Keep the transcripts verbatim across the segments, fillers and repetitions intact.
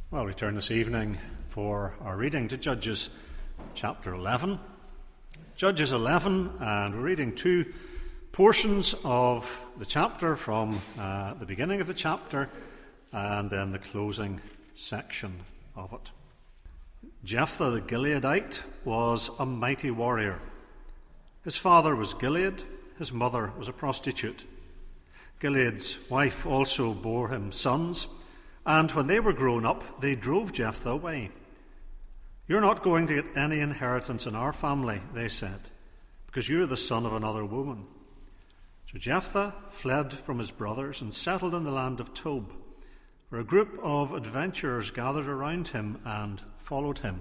Well, we turn this evening for our reading to Judges chapter eleven. Judges eleven, and we're reading two portions of the chapter from uh, the beginning of the chapter and then the closing section of it. Jephthah the Gileadite was a mighty warrior. His father was Gilead, his mother was a prostitute. Gilead's wife also bore him sons, and when they were grown up, they drove Jephthah away. "You're not going to get any inheritance in our family," they said, "because you're the son of another woman." So Jephthah fled from his brothers and settled in the land of Tob, where a group of adventurers gathered around him and followed him.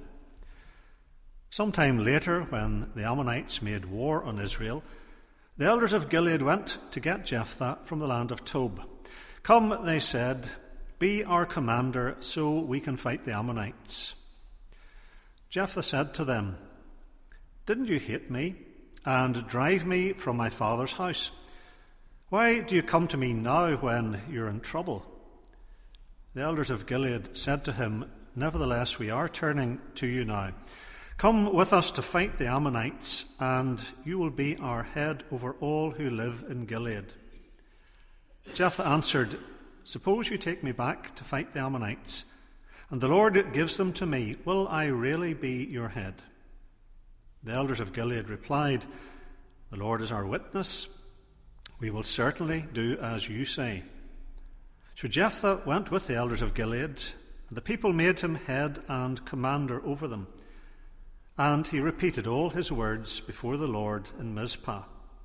Sometime later, when the Ammonites made war on Israel, the elders of Gilead went to get Jephthah from the land of Tob. "Come," they said, "be our commander so we can fight the Ammonites." Jephthah said to them, "Didn't you hate me and drive me from my father's house? Why do you come to me now when you're in trouble?" The elders of Gilead said to him, "Nevertheless, we are turning to you now. Come with us to fight the Ammonites, and you will be our head over all who live in Gilead." Jephthah answered, "Suppose you take me back to fight the Ammonites, and the Lord gives them to me. Will I really be your head?" The elders of Gilead replied, "The Lord is our witness. We will certainly do as you say." So Jephthah went with the elders of Gilead, and the people made him head and commander over them. And he repeated all his words before the Lord in Mizpah.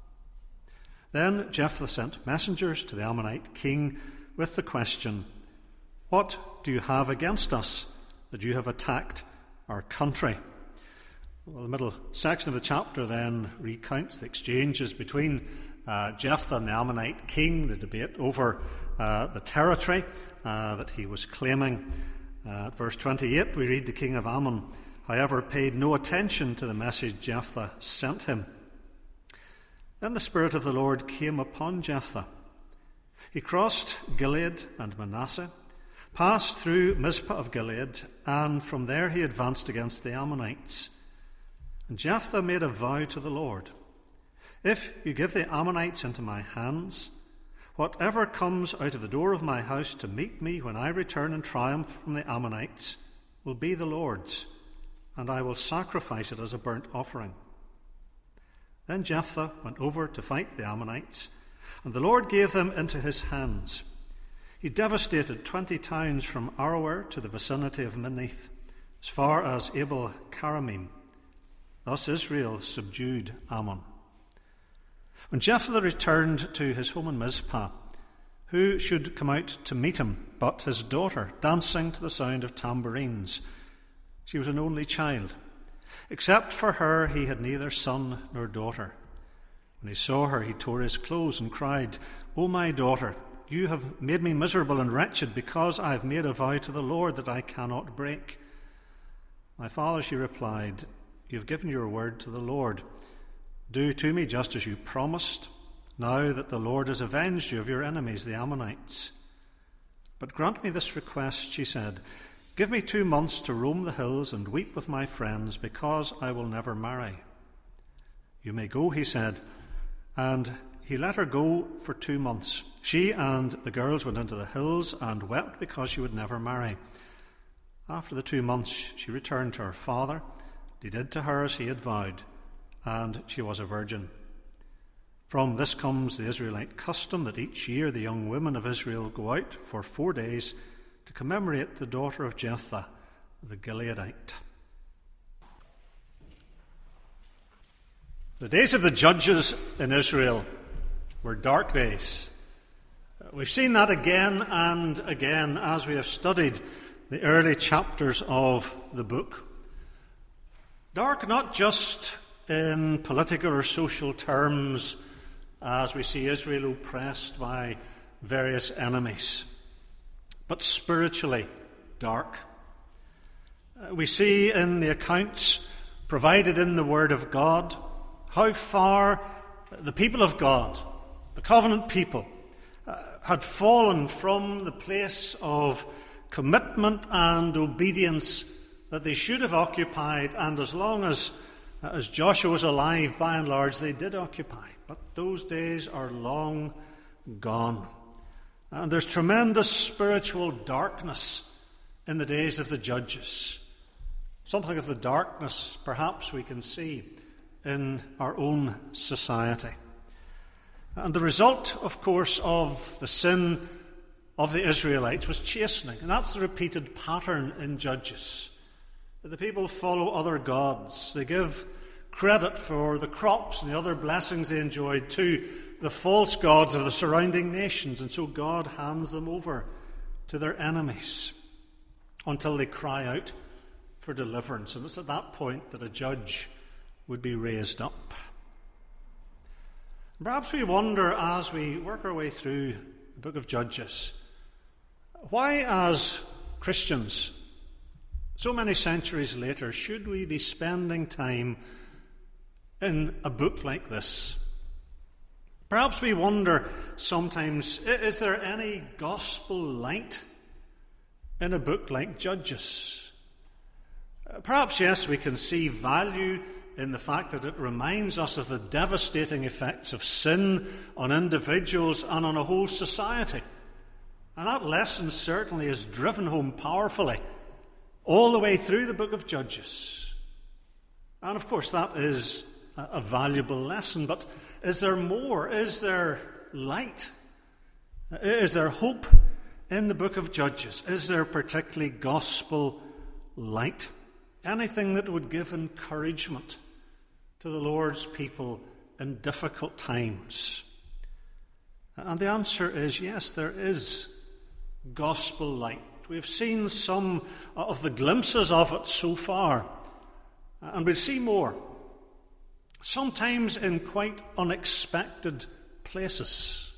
Then Jephthah sent messengers to the Ammonite king with the question, "What do you have against us that you have attacked our country?" Well, the middle section of the chapter then recounts the exchanges between uh, Jephthah and the Ammonite king, the debate over uh, the territory uh, that he was claiming. Uh, at verse twenty-eight, we read, "The king of Ammon, however, paid no attention to the message Jephthah sent him. Then the Spirit of the Lord came upon Jephthah. He crossed Gilead and Manasseh, passed through Mizpah of Gilead, and from there he advanced against the Ammonites. And Jephthah made a vow to the Lord, 'If you give the Ammonites into my hands, whatever comes out of the door of my house to meet me when I return in triumph from the Ammonites will be the Lord's, and I will sacrifice it as a burnt offering.' Then Jephthah went over to fight the Ammonites, and the Lord gave them into his hands. He devastated twenty towns from Aroer to the vicinity of Minnith, as far as Abel Karamim. Thus Israel subdued Ammon. When Jephthah returned to his home in Mizpah, who should come out to meet him but his daughter, dancing to the sound of tambourines? She was an only child. Except for her, he had neither son nor daughter. When he saw her, he tore his clothes and cried, 'O my daughter, you have made me miserable and wretched because I have made a vow to the Lord that I cannot break.' 'My father,' she replied, 'you have given your word to the Lord. Do to me just as you promised, now that the Lord has avenged you of your enemies, the Ammonites. But grant me this request,' she said, 'give me two months to roam the hills and weep with my friends, because I will never marry.' 'You may go,' he said, and he let her go for two months. She and the girls went into the hills and wept because she would never marry. After the two months, she returned to her father. He did to her as he had vowed, and she was a virgin. From this comes the Israelite custom that each year the young women of Israel go out for four days to commemorate the daughter of Jephthah, the Gileadite." The days of the judges in Israel were dark days. We've seen that again and again as we have studied the early chapters of the book. Dark not just in political or social terms as we see Israel oppressed by various enemies, but spiritually dark. We see in the accounts provided in the Word of God how far the people of God, the covenant people, uh, had fallen from the place of commitment and obedience that they should have occupied, and as long as, as Joshua was alive, by and large, they did occupy. But those days are long gone. And there's tremendous spiritual darkness in the days of the judges. Something of the darkness, perhaps, we can see in our own society. And the result, of course, of the sin of the Israelites was chastening. And that's the repeated pattern in Judges. The people follow other gods. They give credit for the crops and the other blessings they enjoyed to the false gods of the surrounding nations. And so God hands them over to their enemies until they cry out for deliverance. And it's at that point that a judge would be raised up. Perhaps we wonder, as we work our way through the book of Judges, why, as Christians, so many centuries later, should we be spending time in a book like this? Perhaps we wonder sometimes, is there any gospel light in a book like Judges? Perhaps, yes, we can see value in the fact that it reminds us of the devastating effects of sin on individuals and on a whole society. And that lesson certainly is driven home powerfully all the way through the book of Judges. And of course, that is a valuable lesson. But is there more? Is there light? Is there hope in the book of Judges? Is there particularly gospel light? Anything that would give encouragement to the Lord's people in difficult times? And the answer is yes, there is gospel light. We've seen some of the glimpses of it so far, and we'll see more, sometimes in quite unexpected places.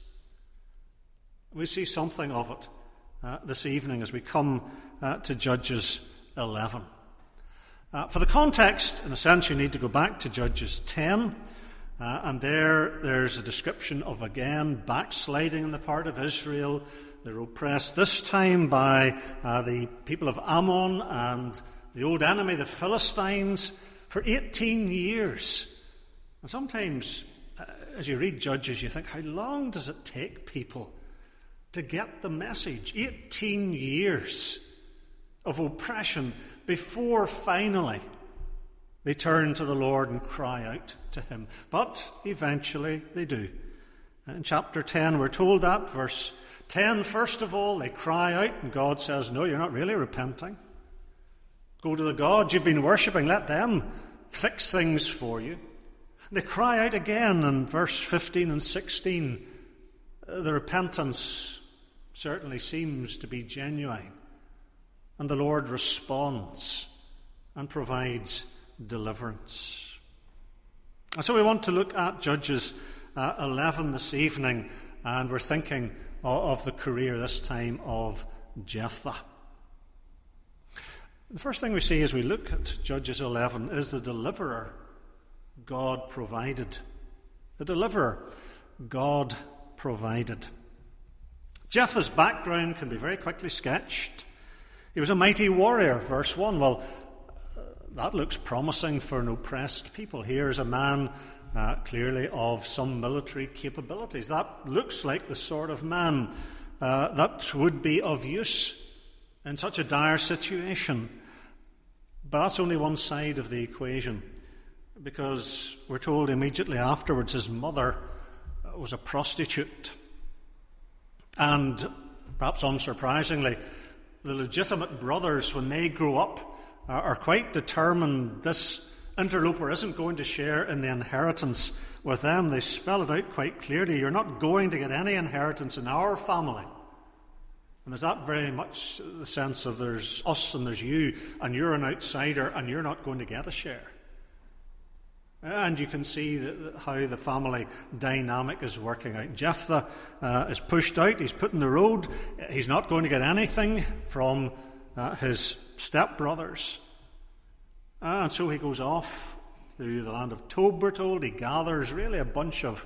We see something of it uh, this evening as we come uh, to Judges eleven. Uh, for the context, in a sense, you need to go back to Judges ten, uh, and there there's a description of, again, backsliding on the part of Israel. They're oppressed, this time by uh, the people of Ammon and the old enemy, the Philistines, for eighteen years. And sometimes, uh, as you read Judges, you think, how long does it take people to get the message? eighteen years of oppression before finally they turn to the Lord and cry out to him. But eventually they do. In chapter ten, we're told that, verse ten, first of all, they cry out, and God says, no, you're not really repenting. Go to the gods you've been worshipping, let them fix things for you. They cry out again in verse fifteen and sixteen. The repentance certainly seems to be genuine, and the Lord responds and provides deliverance. And so we want to look at Judges uh, eleven this evening, and we're thinking of, of the career this time of Jephthah. The first thing we see as we look at Judges eleven is the deliverer God provided. The deliverer God provided. Jephthah's background can be very quickly sketched. He was a mighty warrior, verse one. Well, uh, that looks promising for an oppressed people. Here's a man uh, clearly of some military capabilities. That looks like the sort of man uh, that would be of use in such a dire situation. But that's only one side of the equation, because we're told immediately afterwards his mother was a prostitute. And perhaps unsurprisingly, the legitimate brothers, when they grow up, are quite determined this interloper isn't going to share in the inheritance with them. They spell it out quite clearly. You're not going to get any inheritance in our family. And there's that very much the sense of there's us and there's you, and you're an outsider and you're not going to get a share. And you can see that, how the family dynamic is working out. Jephthah uh, is pushed out. He's put in the road. He's not going to get anything from uh, his stepbrothers. Uh, and so he goes off to the land of Tob, we're told. He gathers really a bunch of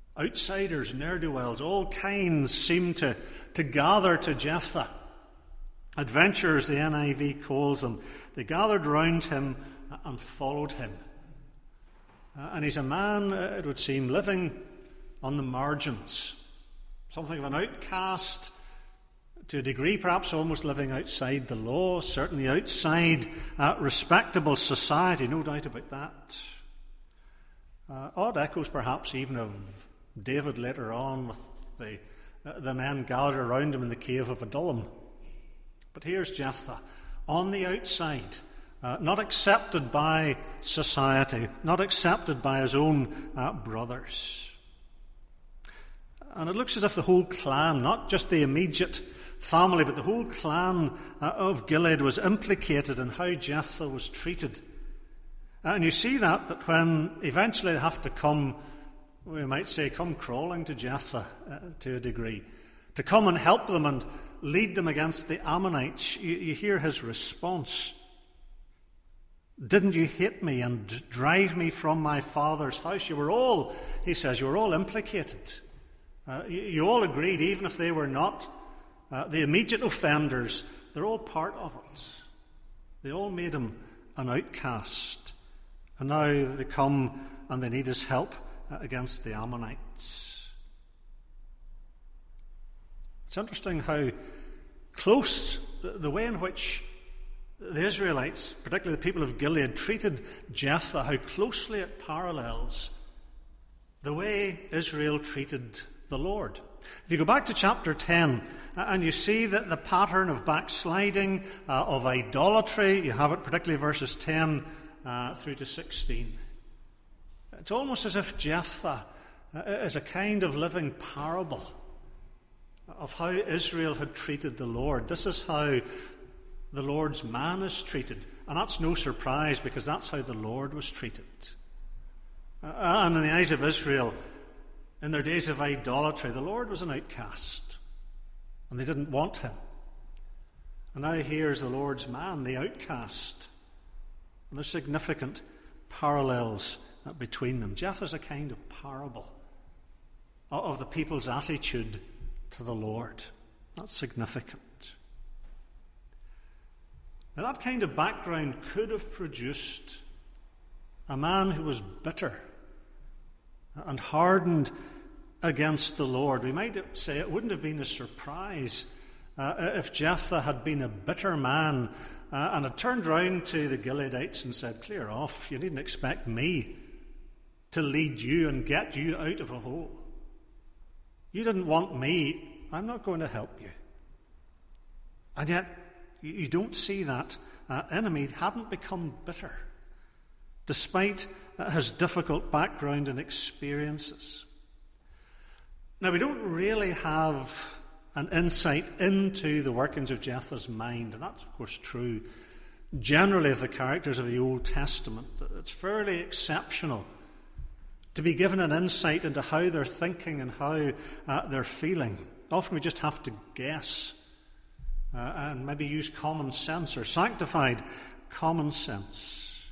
outsiders, ne'er-do-wells. All kinds seem to, to gather to Jephthah. Adventurers, the N I V calls them. They gathered round him and followed him. Uh, and he's a man, uh, it would seem, living on the margins. Something of an outcast, to a degree perhaps almost living outside the law, certainly outside uh, respectable society, no doubt about that. Uh, odd echoes perhaps even of David later on with the, uh, the men gathered around him in the cave of Adullam. But here's Jephthah, on the outside, uh, not accepted by society, not accepted by his own uh, brothers. And it looks as if the whole clan, not just the immediate family, but the whole clan uh, of Gilead was implicated in how Jephthah was treated. And you see that, that when eventually they have to come, we might say, come crawling to Jephthah uh, to a degree, to come and help them and lead them against the Ammonites, you, you hear his response. Didn't you hate me and drive me from my father's house? You were all, he says, you were all implicated. Uh, you, you all agreed, even if they were not uh, the immediate offenders, they're all part of it. They all made him an outcast. And now they come and they need his help uh, against the Ammonites. It's interesting how close the, the way in which the Israelites, particularly the people of Gilead, treated Jephthah, how closely it parallels the way Israel treated the Lord. If you go back to chapter ten, uh, and you see that the pattern of backsliding, uh, of idolatry, you have it particularly verses ten uh, through to sixteen. It's almost as if Jephthah uh, is a kind of living parable of how Israel had treated the Lord. This is how the Lord's man is treated. And that's no surprise, because that's how the Lord was treated. Uh, and in the eyes of Israel, in their days of idolatry, the Lord was an outcast. And they didn't want him. And now here's the Lord's man, the outcast. And there's significant parallels uh, between them. Jephthah's a kind of parable of the people's attitude to the Lord. That's significant. Now, that kind of background could have produced a man who was bitter and hardened against the Lord. We might say it wouldn't have been a surprise uh, if Jephthah had been a bitter man uh, and had turned round to the Gileadites and said, "Clear off, you needn't expect me to lead you and get you out of a hole. You didn't want me, I'm not going to help you." And yet, you don't see that uh, enemy hadn't become bitter, despite uh, his difficult background and experiences. Now, we don't really have an insight into the workings of Jephthah's mind, and that's, of course, true generally of the characters of the Old Testament. It's fairly exceptional to be given an insight into how they're thinking and how uh, they're feeling. Often we just have to guess uh, and maybe use common sense or sanctified common sense.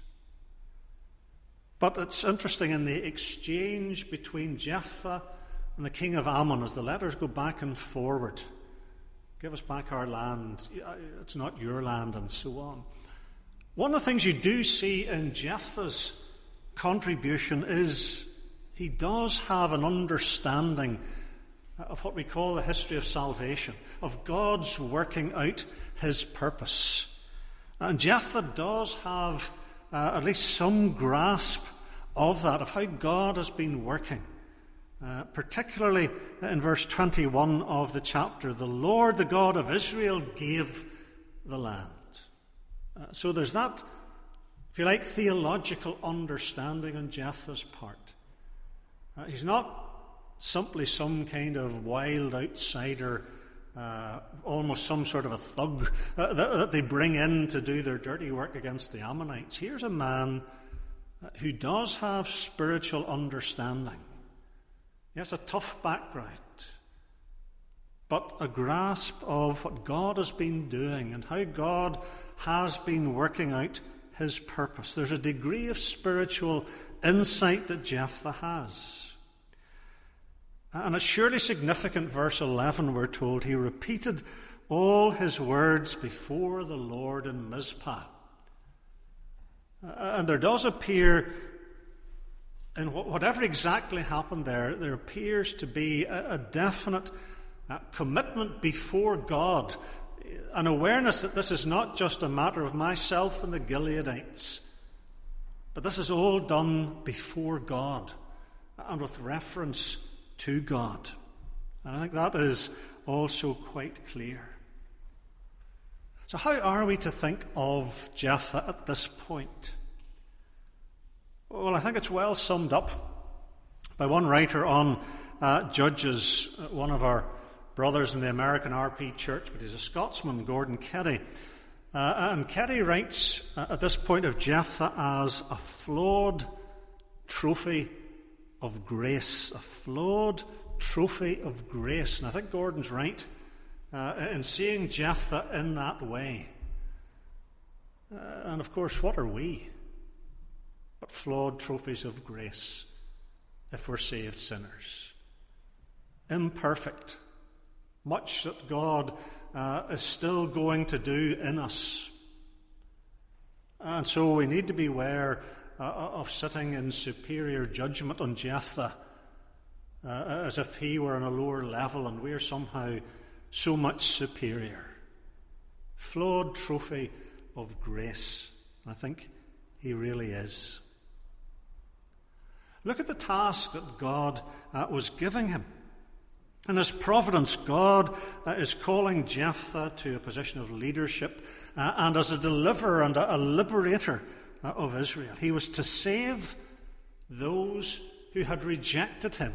But it's interesting in the exchange between Jephthah and the king of Ammon, as the letters go back and forward. Give us back our land. It's not your land, and so on. One of the things you do see in Jephthah's contribution is he does have an understanding of what we call the history of salvation, of God's working out his purpose. And Jephthah does have uh, at least some grasp of that, of how God has been working. Uh, particularly in verse twenty-one of the chapter, the Lord, the God of Israel, gave the land. Uh, so there's that, if you like, theological understanding on Jephthah's part. Uh, he's not simply some kind of wild outsider, uh, almost some sort of a thug uh, that, that they bring in to do their dirty work against the Ammonites. Here's a man who does have spiritual understanding. He has a tough background, but a grasp of what God has been doing and how God has been working out his purpose. There's a degree of spiritual insight that Jephthah has. And it's surely significant, verse eleven, we're told, he repeated all his words before the Lord in Mizpah. And there does appear, in whatever exactly happened there, there appears to be a definite commitment before God, an awareness that this is not just a matter of myself and the Gileadites, but this is all done before God and with reference to God. And I think that is also quite clear. So how are we to think of Jephthah at this point? Well, I think it's well summed up by one writer on uh, Judges, one of our brothers in the American R P Church, but he's a Scotsman, Gordon Keddy. Uh, and Keddy writes uh, at this point of Jephthah as a flawed trophy of grace. A flawed trophy of grace. And I think Gordon's right uh, in seeing Jephthah in that way. Uh, and of course, what are we but flawed trophies of grace if we're saved sinners? Imperfect. Much that God uh, is still going to do in us. And so we need to beware uh, of sitting in superior judgment on Jephthah uh, as if he were on a lower level and we're somehow so much superior. Flawed trophy of grace. I think he really is. Look at the task that God uh, was giving him. In his providence, God uh, is calling Jephthah to a position of leadership uh, and as a deliverer and a, a liberator uh, of Israel. He was to save those who had rejected him.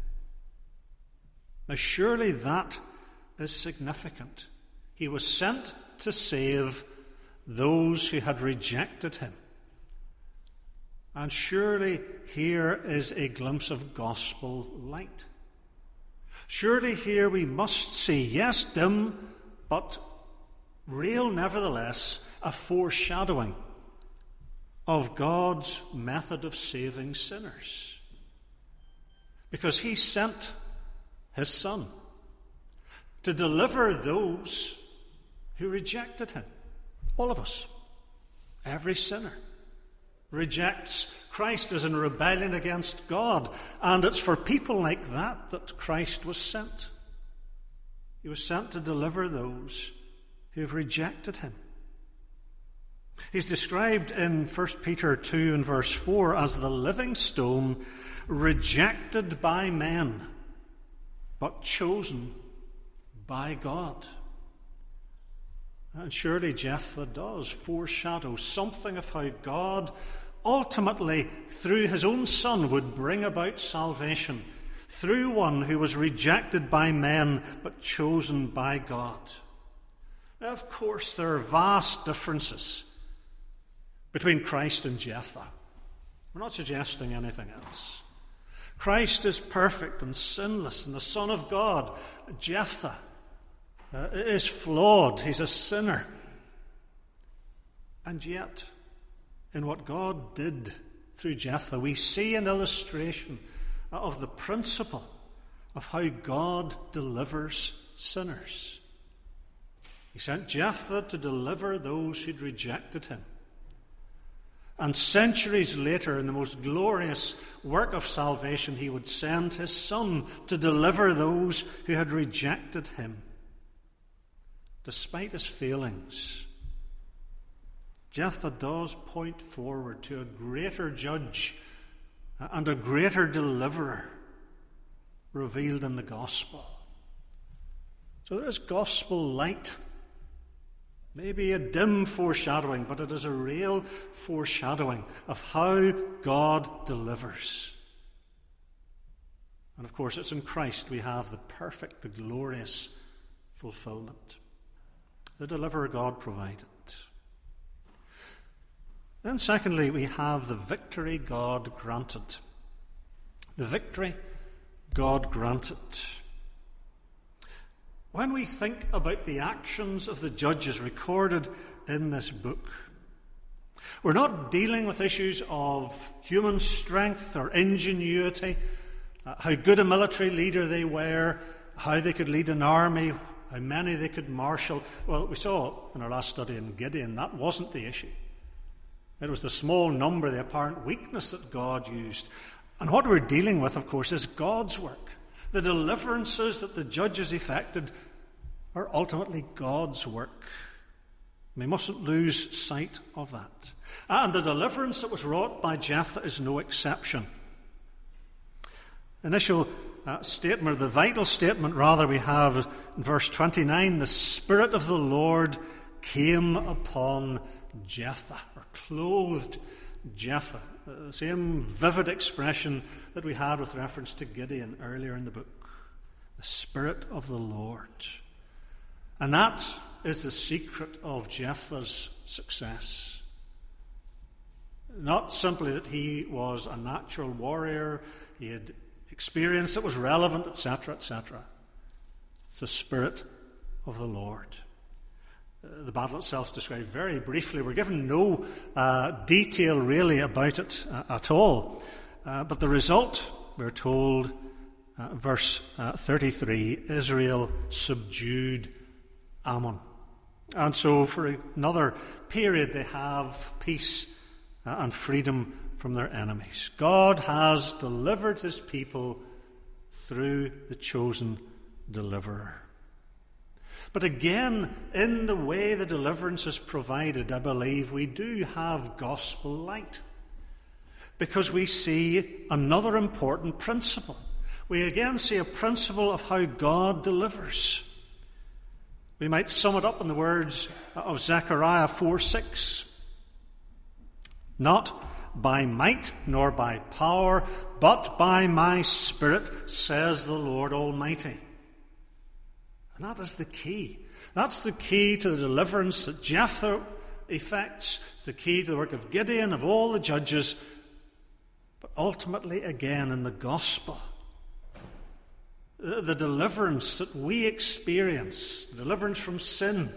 Now, surely that is significant. He was sent to save those who had rejected him. And surely here is a glimpse of gospel light. Surely here we must see, yes, dim, but real nevertheless, a foreshadowing of God's method of saving sinners. Because he sent his Son to deliver those who rejected him. All of us. Every sinner rejects Christ as in rebellion against God. And it's for people like that that Christ was sent. He was sent to deliver those who have rejected him. He's described in First Peter two and verse four as the living stone, rejected by men, but chosen by God. And surely Jephthah does foreshadow something of how God ultimately, through his own Son, would bring about salvation through one who was rejected by men but chosen by God. Now, of course, there are vast differences between Christ and Jephthah. We're not suggesting anything else. Christ is perfect and sinless and the Son of God. Jephthah uh, is flawed. He's a sinner. And yet, in what God did through Jephthah, we see an illustration of the principle of how God delivers sinners. He sent Jephthah to deliver those who'd rejected him. And centuries later, in the most glorious work of salvation, he would send his Son to deliver those who had rejected him. Despite his failings, Jephthah does point forward to a greater judge and a greater deliverer revealed in the gospel. So there is gospel light. Maybe a dim foreshadowing, but it is a real foreshadowing of how God delivers. And of course, it's in Christ we have the perfect, the glorious fulfillment. The deliverer God provided. Then secondly, we have the victory God granted. The victory God granted. When we think about the actions of the judges recorded in this book, we're not dealing with issues of human strength or ingenuity, uh, how good a military leader they were, how they could lead an army, how many they could marshal. Well, we saw in our last study in Gideon, that wasn't the issue. It was the small number, the apparent weakness that God used. And what we're dealing with, of course, is God's work. The deliverances that the judges effected are ultimately God's work. We mustn't lose sight of that. And the deliverance that was wrought by Jephthah is no exception. Initial uh, statement, or the vital statement rather, we have in verse twenty-nine, the Spirit of the Lord came upon Jephthah, or clothed Jephthah. The same vivid expression that we had with reference to Gideon earlier in the book. The Spirit of the Lord. And that is the secret of Jephthah's success. Not simply that he was a natural warrior, he had experience that was relevant, et cetera, et cetera. It's the Spirit of the Lord. Uh, the battle itself is described very briefly. We're given no uh, detail really about it uh, at all. Uh, but the result, we're told, uh, verse uh, thirty-three, Israel subdued Ammon. And so for another period they have peace uh, and freedom from their enemies. God has delivered his people through the chosen deliverer. But again, in the way the deliverance is provided, I believe we do have gospel light. Because we see another important principle. We again see a principle of how God delivers. We might sum it up in the words of Zechariah four six. Not by might nor by power, but by my Spirit, says the Lord Almighty. And that is the key. That's the key to the deliverance that Jephthah effects. It's the key to the work of Gideon, of all the judges. But ultimately, again, in the gospel, the, the deliverance that we experience, the deliverance from sin,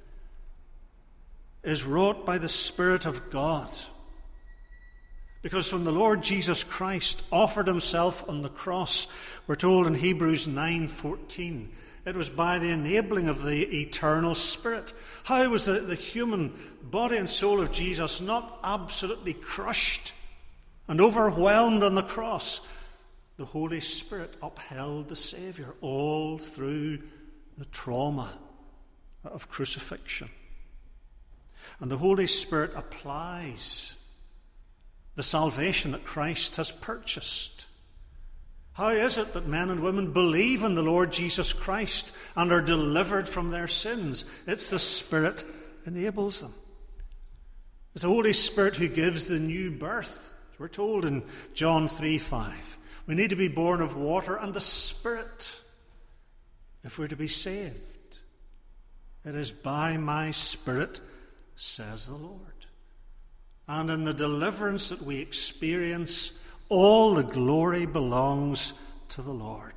is wrought by the Spirit of God. Because when the Lord Jesus Christ offered himself on the cross, we're told in Hebrews nine fourteen, it was by the enabling of the eternal Spirit. How was the, the human body and soul of Jesus not absolutely crushed and overwhelmed on the cross? The Holy Spirit upheld the Saviour all through the trauma of crucifixion. And the Holy Spirit applies the salvation that Christ has purchased. How is it that men and women believe in the Lord Jesus Christ and are delivered from their sins? It's the Spirit enables them. It's the Holy Spirit who gives the new birth. We're told in John three five. We need to be born of water and the Spirit if we're to be saved. It is by my Spirit, says the Lord. And in the deliverance that we experience, all the glory belongs to the Lord.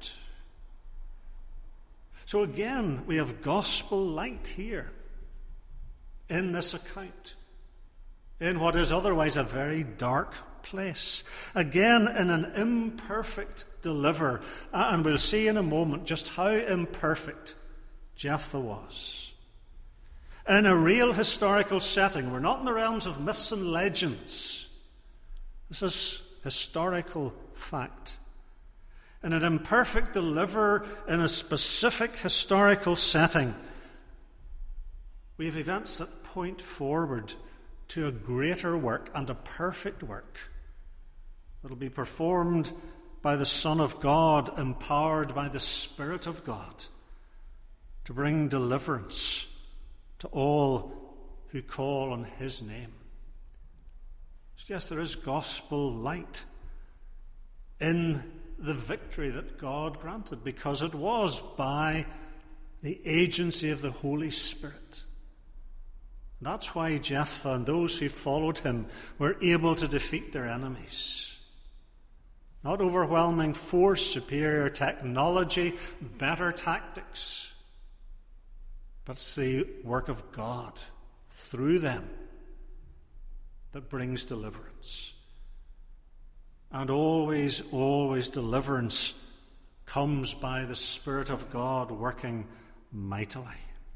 So again, we have gospel light here in this account, in what is otherwise a very dark place. Again, in an imperfect deliverer. And we'll see in a moment just how imperfect Jephthah was. In a real historical setting, we're not in the realms of myths and legends. This is historical fact. In an imperfect deliverer in a specific historical setting, we have events that point forward to a greater work and a perfect work that will be performed by the Son of God, empowered by the Spirit of God, to bring deliverance to all who call on his name. Yes, there is gospel light in the victory that God granted, because it was by the agency of the Holy Spirit. That's why Jephthah and those who followed him were able to defeat their enemies. Not overwhelming force, superior technology, better tactics, but it's the work of God through them that brings deliverance. And always, always deliverance comes by the Spirit of God working mightily.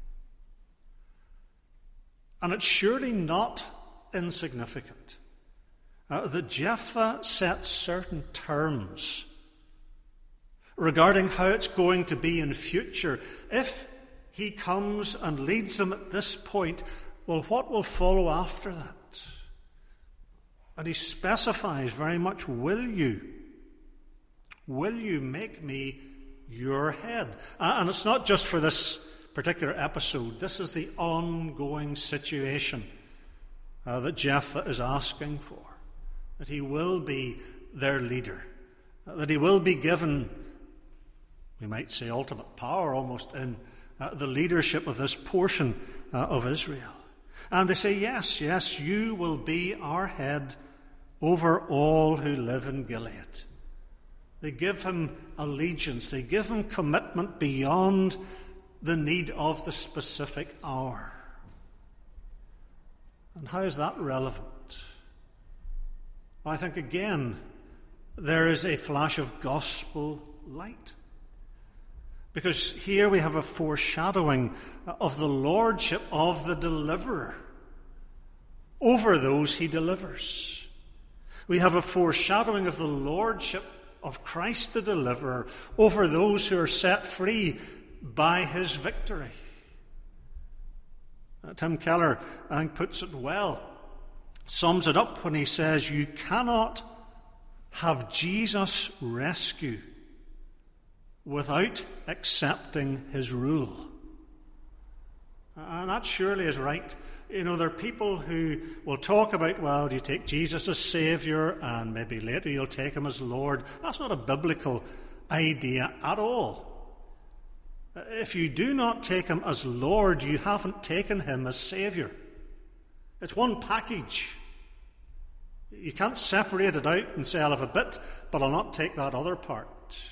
And it's surely not insignificant uh, that Jephthah sets certain terms regarding how it's going to be in future. If he comes and leads them at this point, well, what will follow after that? And he specifies very much, will you? Will you make me your head? And it's not just for this particular episode. This is the ongoing situation uh, that Jephthah is asking for. That he will be their leader. That he will be given, we might say, ultimate power almost in uh, the leadership of this portion uh, of Israel. And they say, yes, yes, you will be our head over all who live in Gilead. They give him allegiance. They give him commitment beyond the need of the specific hour. And how is that relevant? I think, again, there is a flash of gospel light. Because here we have a foreshadowing of the lordship of the deliverer over those he delivers. We have a foreshadowing of the lordship of Christ the deliverer over those who are set free by his victory. Uh, Tim Keller, I think, puts it well, sums it up when he says, you cannot have Jesus rescue without accepting his rule. And that surely is right. You know, there are people who will talk about, well, you take Jesus as Saviour and maybe later you'll take him as Lord. That's not a biblical idea at all. If you do not take him as Lord, you haven't taken him as Saviour. It's one package. You can't separate it out and say, I'll have a bit, but I'll not take that other part.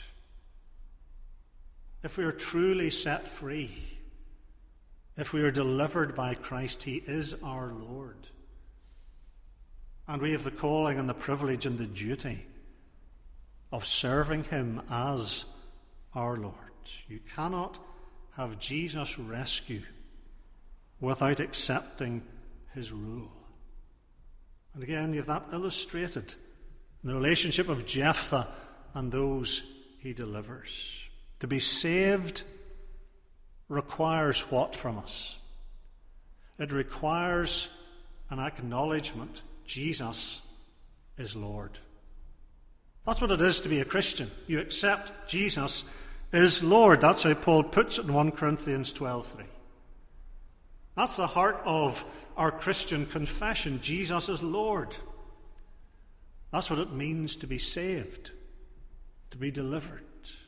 If we are truly set free, if we are delivered by Christ, he is our Lord. And we have the calling and the privilege and the duty of serving him as our Lord. You cannot have Jesus rescue without accepting his rule. And again, you have that illustrated in the relationship of Jephthah and those he delivers. To be saved requires what from us? It requires an acknowledgement Jesus is Lord. That's what it is to be a Christian. You accept Jesus is Lord. That's how Paul puts it in First Corinthians twelve three. That's the heart of our Christian confession. Jesus is Lord. That's what it means to be saved, to be delivered.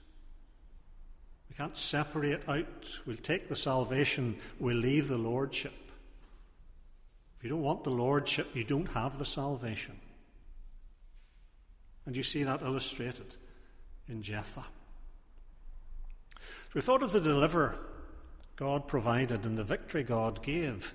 We can't separate out. We'll take the salvation, we'll leave the lordship. If you don't want the lordship, you don't have the salvation. And you see that illustrated in Jephthah. So we thought of the deliverer God provided and the victory God gave.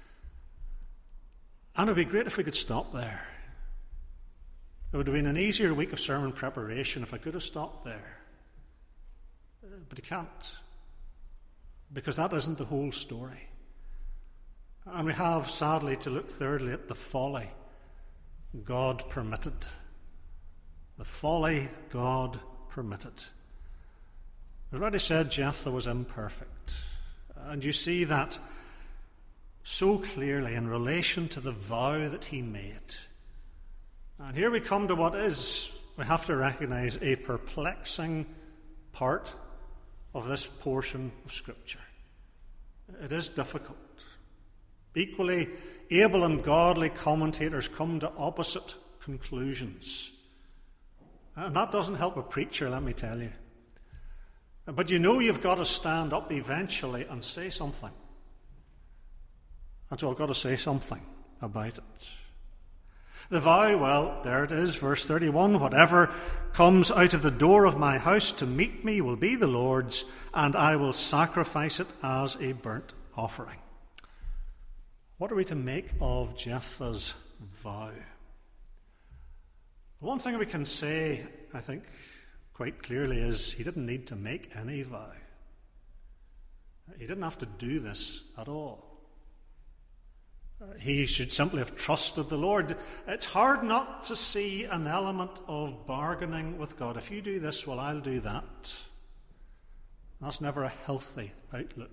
And it would be great if we could stop there. It would have been an easier week of sermon preparation if I could have stopped there. But you can't, because that isn't the whole story. And we have, sadly, to look thirdly at the folly God permitted. The folly God permitted. As I already said, Jephthah was imperfect. And you see that so clearly in relation to the vow that he made. And here we come to what is, we have to recognize, a perplexing part of this portion of Scripture. It is difficult. Equally, able and godly commentators come to opposite conclusions. And that doesn't help a preacher, let me tell you. But you know you've got to stand up eventually and say something. And so I've got to say something about it. The vow, well, there it is, verse thirty-one. Whatever comes out of the door of my house to meet me will be the Lord's, and I will sacrifice it as a burnt offering. What are we to make of Jephthah's vow? One thing we can say, I think, quite clearly is he didn't need to make any vow. He didn't have to do this at all. He should simply have trusted the Lord. It's hard not to see an element of bargaining with God. If you do this, well, I'll do that. That's never a healthy outlook.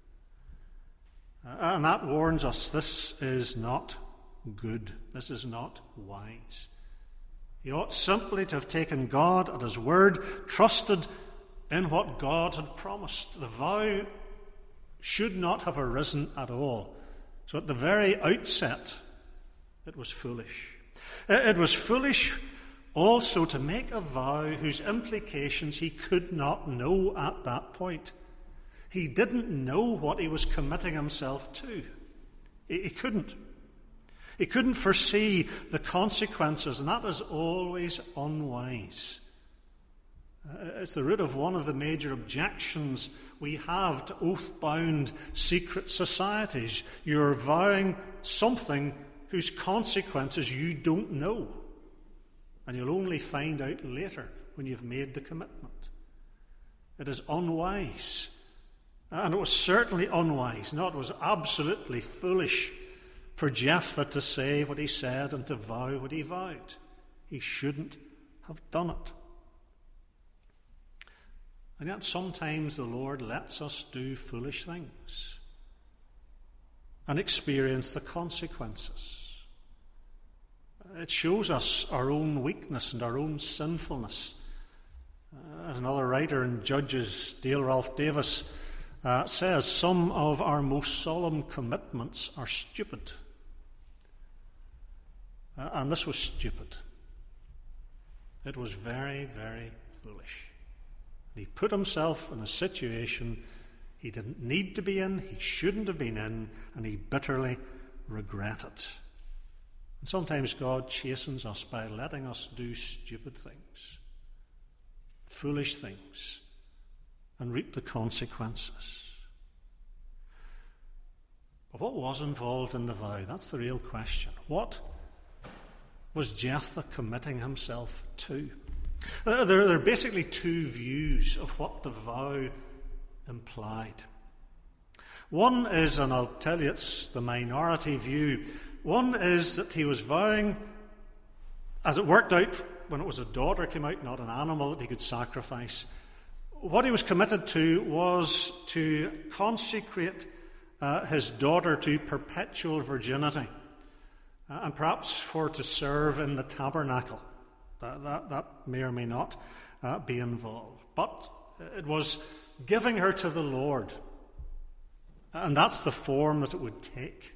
And that warns us this is not good. This is not wise. He ought simply to have taken God at his word, trusted in what God had promised. The vow should not have arisen at all. So at the very outset, it was foolish. It was foolish also to make a vow whose implications he could not know at that point. He didn't know what he was committing himself to. He couldn't. He couldn't foresee the consequences, and that is always unwise. It's the root of one of the major objections we have to oath-bound secret societies. You're vowing something whose consequences you don't know, and you'll only find out later when you've made the commitment. It is unwise, and it was certainly unwise. No, it was absolutely foolish for Jephthah to say what he said and to vow what he vowed. He shouldn't have done it. And yet sometimes the Lord lets us do foolish things and experience the consequences. It shows us our own weakness and our own sinfulness. Uh, another writer in Judges, Dale Ralph Davis, uh, says some of our most solemn commitments are stupid. Uh, and this was stupid. It was very, very foolish. He put himself in a situation he didn't need to be in, he shouldn't have been in, and he bitterly regretted. And sometimes God chastens us by letting us do stupid things, foolish things, and reap the consequences. But what was involved in the vow? That's the real question. What was Jephthah committing himself to? Uh, there, there are basically two views of what the vow implied. One is, and I'll tell you it's the minority view, one is that he was vowing, as it worked out when it was a daughter came out, not an animal that he could sacrifice, what he was committed to was to consecrate uh, his daughter to perpetual virginity, uh, and perhaps for to serve in the tabernacle. That, that, that may or may not uh, be involved. But it was giving her to the Lord. And that's the form that it would take.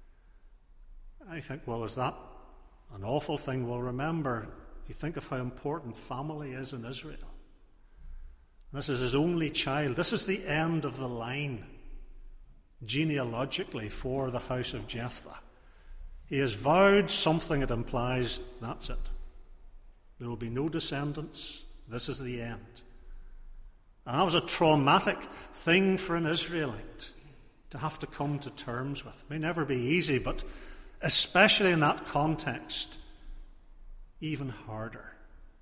I think, well, is that an awful thing? Well, remember, you think of how important family is in Israel. This is his only child. This is the end of the line, genealogically, for the house of Jephthah. He has vowed something that implies that's it. There will be no descendants. This is the end. And that was a traumatic thing for an Israelite to have to come to terms with. It may never be easy, but especially in that context, even harder.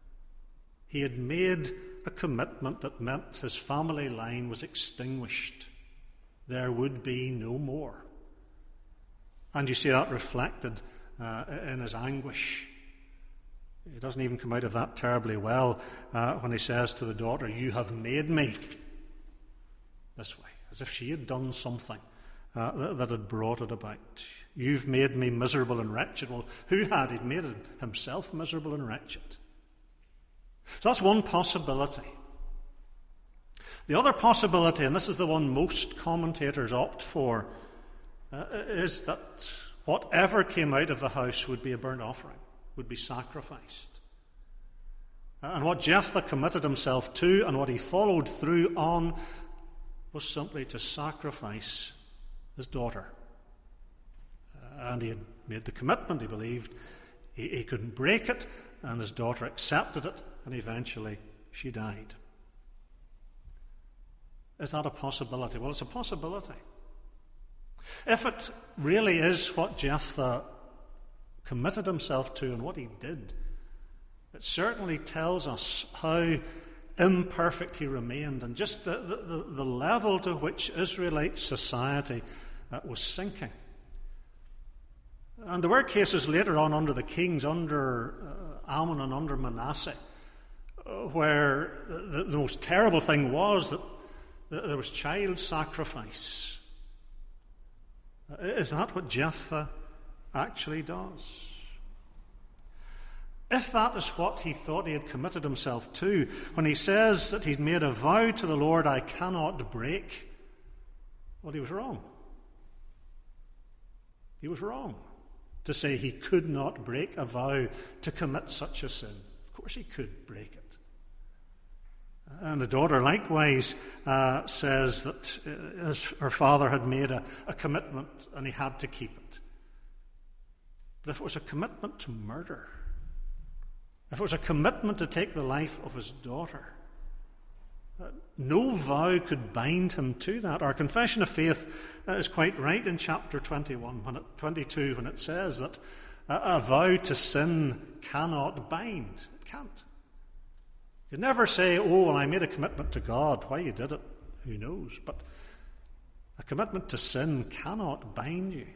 He had made a commitment that meant his family line was extinguished. There would be no more. And you see that reflected uh, in his anguish. He doesn't even come out of that terribly well uh, when he says to the daughter, "You have made me," this way, as if she had done something uh, that, that had brought it about. "You've made me miserable and wretched." Well, who had? He'd made himself miserable and wretched. So that's one possibility. The other possibility, and this is the one most commentators opt for, uh, is that whatever came out of the house would be a burnt offering, would be sacrificed. And what Jephthah committed himself to and what he followed through on was simply to sacrifice his daughter. And he had made the commitment, he believed he, he couldn't break it, and his daughter accepted it, and eventually she died. Is that a possibility? Well, it's a possibility. If it really is what Jephthah committed himself to and what he did, it certainly tells us how imperfect he remained, and just the, the, the level to which Israelite society uh, was sinking. And there were cases later on under the kings, under uh, Amon and under Manasseh, uh, where the, the most terrible thing was that there was child sacrifice. Uh, is that what Jephthah actually does? If that is what he thought he had committed himself to, when he says that he'd made a vow to the Lord I cannot break, well, he was wrong. He was wrong to say he could not break a vow to commit such a sin. Of course he could break it. And the daughter likewise uh, says that uh, his, her father had made a, a commitment and he had to keep it. But if it was a commitment to murder, if it was a commitment to take the life of his daughter, uh, no vow could bind him to that. Our confession of faith uh, is quite right in chapter twenty-one, when it, twenty-two, when it says that uh, a vow to sin cannot bind. It can't. You never say, oh, well, I made a commitment to God. Why you did it, who knows? But a commitment to sin cannot bind you.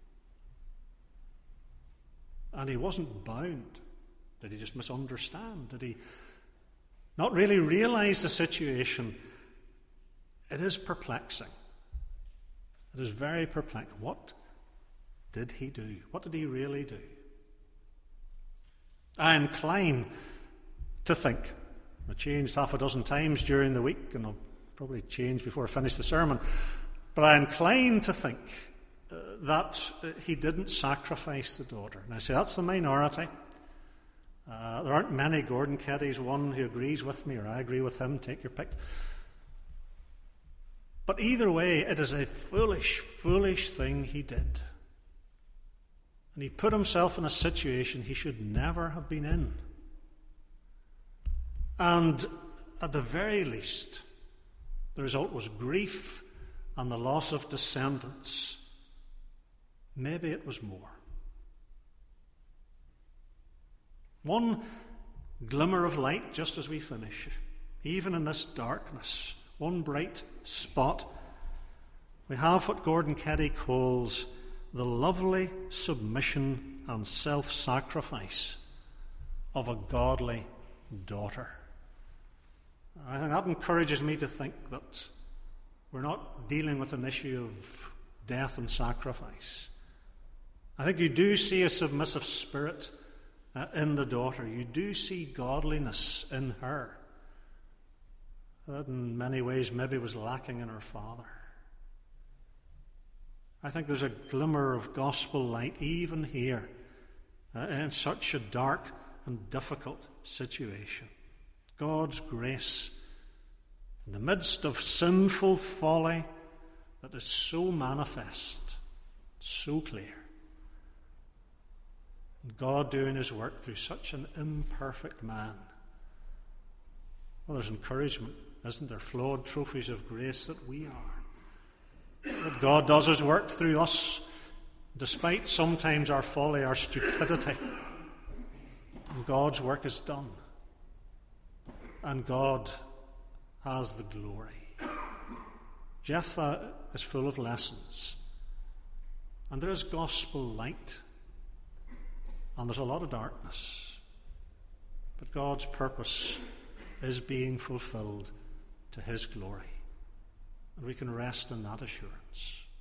And he wasn't bound. Did he just misunderstand? Did he not really realize the situation? It is perplexing. It is very perplexing. What did he do? What did he really do? I incline to think, I changed half a dozen times during the week, and I'll probably change before I finish the sermon, but I incline to think uh, that uh, he didn't sacrifice the daughter. And I say that's the minority. Uh, there aren't many. Gordon Keddy's one who agrees with me, or I agree with him. Take your pick. But either way, it is a foolish, foolish thing he did. And he put himself in a situation he should never have been in. And at the very least, the result was grief and the loss of descendants. Maybe it was more. One glimmer of light just as we finish, even in this darkness, one bright spot, we have what Gordon Keddy calls the lovely submission and self-sacrifice of a godly daughter. I think that encourages me to think that we're not dealing with an issue of death and sacrifice. I think you do see a submissive spirit uh, in the daughter. You do see godliness in her that in many ways maybe was lacking in her father. I think there's a glimmer of gospel light even here uh, in such a dark and difficult situation. God's grace in the midst of sinful folly that is so manifest, so clear. And God doing his work through such an imperfect man. Well, there's encouragement, isn't there? Flawed trophies of grace that we are. That God does his work through us, despite sometimes our folly, our stupidity. And God's work is done. And God has the glory. Jephthah is full of lessons. And there is gospel light. And there's a lot of darkness. But God's purpose is being fulfilled to his glory. And we can rest in that assurance.